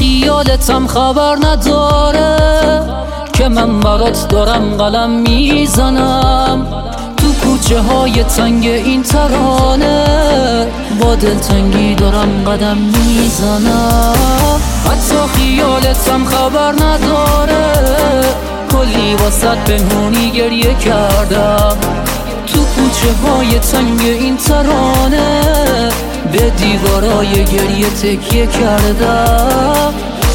خیالتم خبر نداره که من برات دارم قلم میزنم تو کوچه های تنگ این ترانه، با دلتنگی دارم قدم میزنم. حتی خیالتم خبر نداره کلی واسط پنهونی گریه کردم تو کوچه های تنگ این ترانه، به دیوارای گریه تکیه کردم.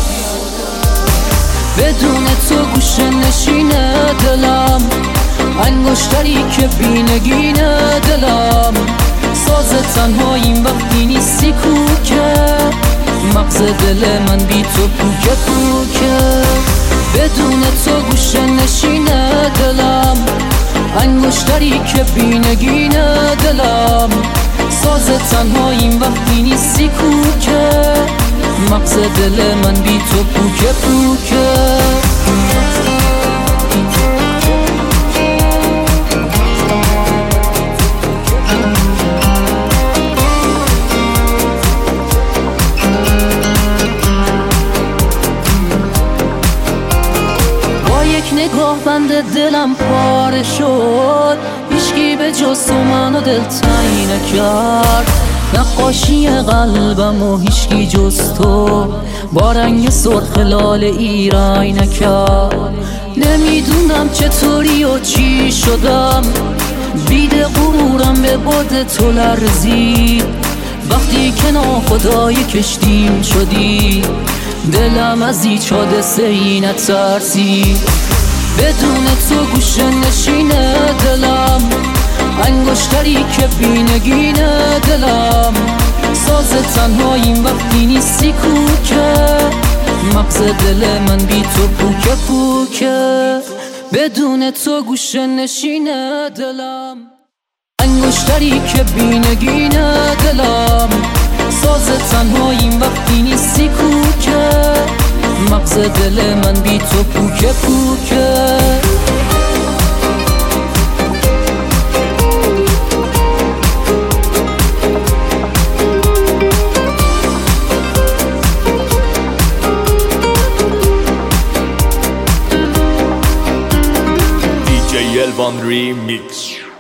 بدون تو گوشه نشینه دلم، انگشتری که بینگینه دلم، ساز تنهاییم وقتی نیستی کوکه، مغز دل من بی تو پوکه پوکه. بدون تو گوشه نشینه دلم، انگشتری که بینگینه دلم، ساز تنهاییم وقتی نیستی کوکه، مغز دل من بی تو پوکه پوکه. با یک نگاه بند دلم پاره شد، هیچکی به جز تو منو دلتنگ نکرد. نقاشی قلبم و هیچکی جز تو با رنگ سرخ لاله ایرای نکرد. نمیدونم چطوری و چی شدم، بید غرورم به باد تو لرزید وقتی که ناخدای کشتیم شدی، دلم از هیچ حادثه‌ای نترسید. بدون تو گوشه نشینه دلم، انگشتری که بینگینه دلم، ساز تنهاییم وقتی نیستی کوکه، مغز دل من بی تو پوکه پوکه. بدون تو گوشه نشینه دلم، انگشتری که بینگینه دلم، ساز تنهاییم وقتی نیستی کوکه، مغز دل من بی تو پوکه پوکه. DJ Elvan Remix.